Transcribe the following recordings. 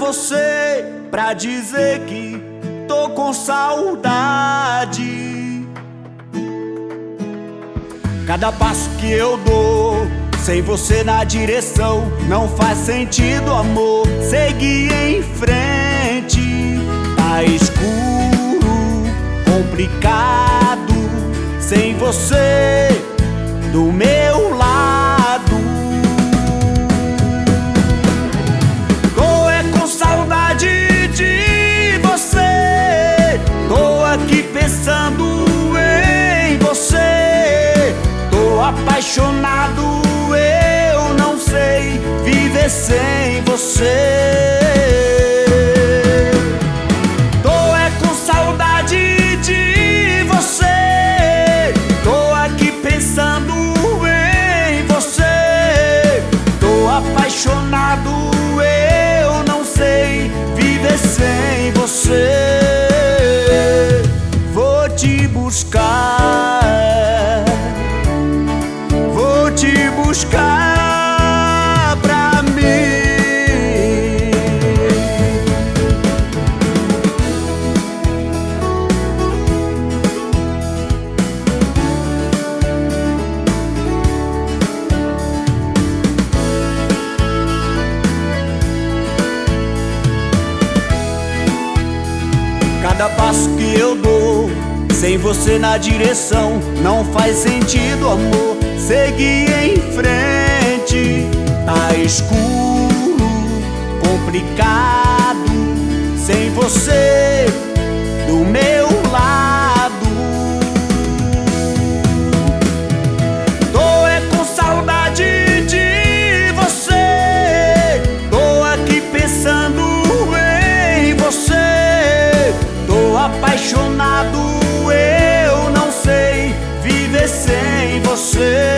você pra dizer que tô com saudade. Cada passo que eu dou sem você na direção não faz sentido, amor. Seguir em frente, tá escuro, complicado, sem você do meu lado. Tô é com saudade de você, tô aqui pensando em você, tô apaixonado, eu não sei viver sem você. Tô é com saudade de você, tô aqui pensando em você, tô apaixonado, eu não sei viver sem você. Vou te buscar, vou te buscar pra mim. Cada passo que eu dou sem você na direção não faz sentido, amor. Seguir em frente, tá escuro, complicado, sem você do meu lado. Tô é com saudade de você, tô aqui pensando em você, tô apaixonado, eu não sei viver sem você.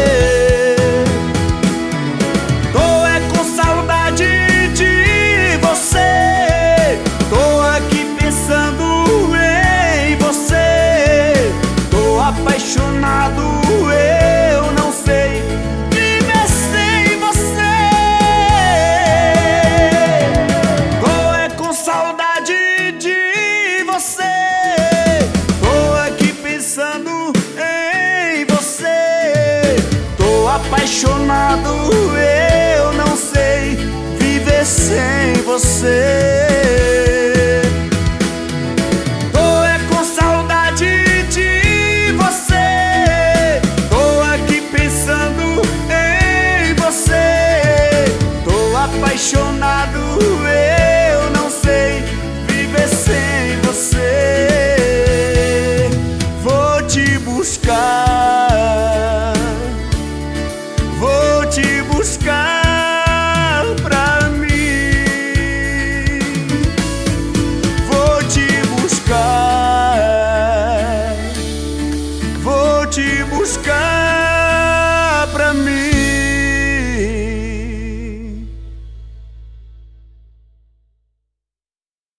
Tô é com saudade de você, tô aqui pensando em você, tô apaixonado, eu não sei viver sem você. Tô é com saudade de você, tô aqui pensando em você, tô apaixonado, eu não sei viver sem você.